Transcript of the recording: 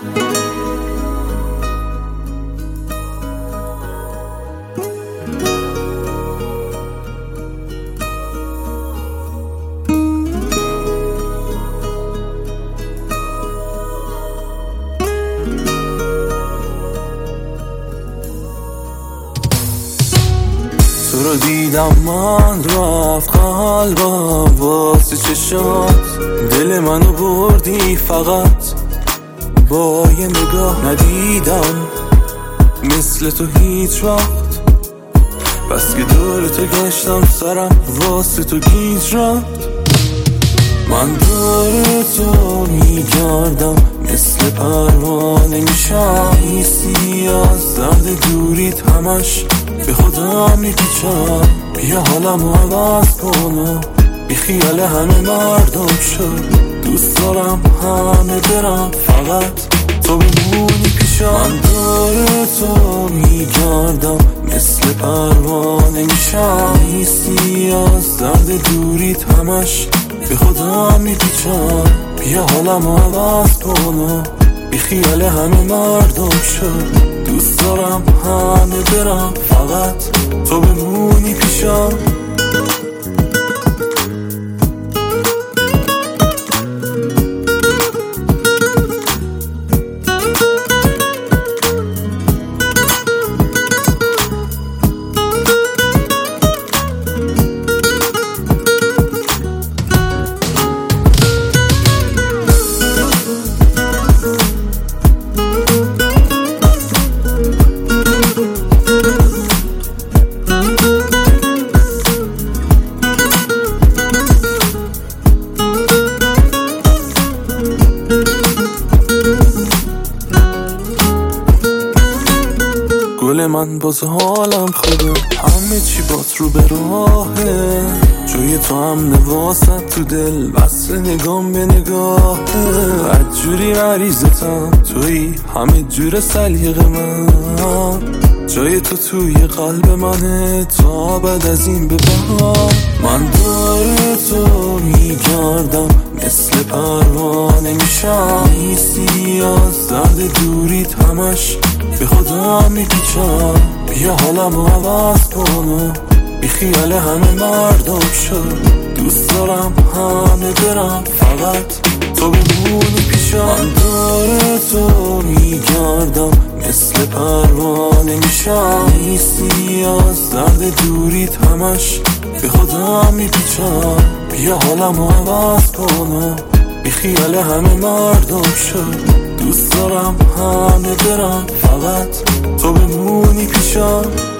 تو رو دیدم من رفت قلبم واسه چشات، دل منو بردی فقط با یه نگاه. ندیدم مثل تو هیچ وقت، بس که دور تو گشتم سرم واسه تو گیج رفت. من دور تو میگردم مثل پروانه میشم، حیثی از درد دوریت همش به خودم میپیچم. بیا حالمو عوض کن، بی خیال همه مردم شد. دوست دارم همه برم فقط تو بمونی پیشم. من دور تو میگردم مثل پروانه میشم، حیثی از درد دوریت همش به خودم میپیچم. بیا حالمو عوض کن، بی خیال همه مردم شد. دوست دارم همه برم فقط تو بمونی پیشم. گل من باز حالم خوبه، همه چی بات رو به راهه. جوی تو هم نواسط تو دل، بس نگام به نگاهه. بدجوری مریضتم توی همه جور سلیقه من، جای تو توی قلب منه تا بعد از این به بعد. من دور تو میگردم مثل پروانه میشم، حیثی از درد دوریت همش به خودم میپیچم. بیا حالمو عوض کن، بی خیال همه مردم شد. دوست دارم همه برم فقط تو بمونی پیشم. من دور تو میگردم مثل پروانه میشم، حیثی از درد دوریت همش به خودم میپیچم. بیا حالمو عوض کن، بی خیال همه مردم شد. دوست دارم همه برم فقط تو بمونی پیشم.